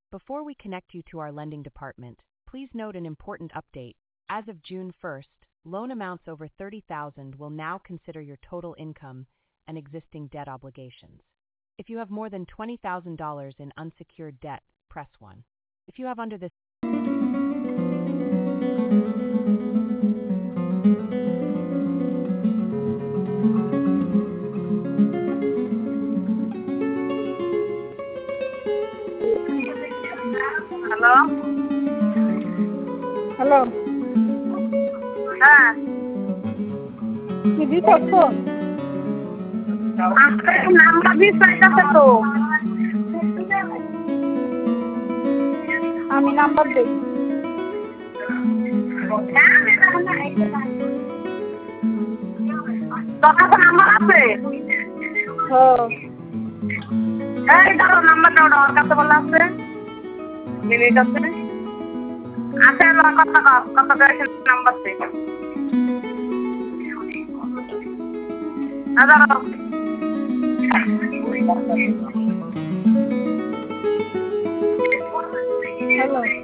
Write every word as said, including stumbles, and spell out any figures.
Before we connect you to our lending department, please note an important update. As of June first, loan amounts over thirty thousand dollars will now consider your total income and existing debt obligations. If you have more than twenty thousand dollars in unsecured debt, press one. If you have under this hello hello হ্যাঁ কি দিতেছ? আজকে number দিয়ে চাইতেছে তো আমি number দেই। তোর কাছে নাম্বার আছে? হ্যাঁ এই ধরো নাম্বারটা ওটা ওর কাছে বলা আছে মিনির কাছে আছে আমার কত কত করে নাম্বার আছে দাদা হ্যালো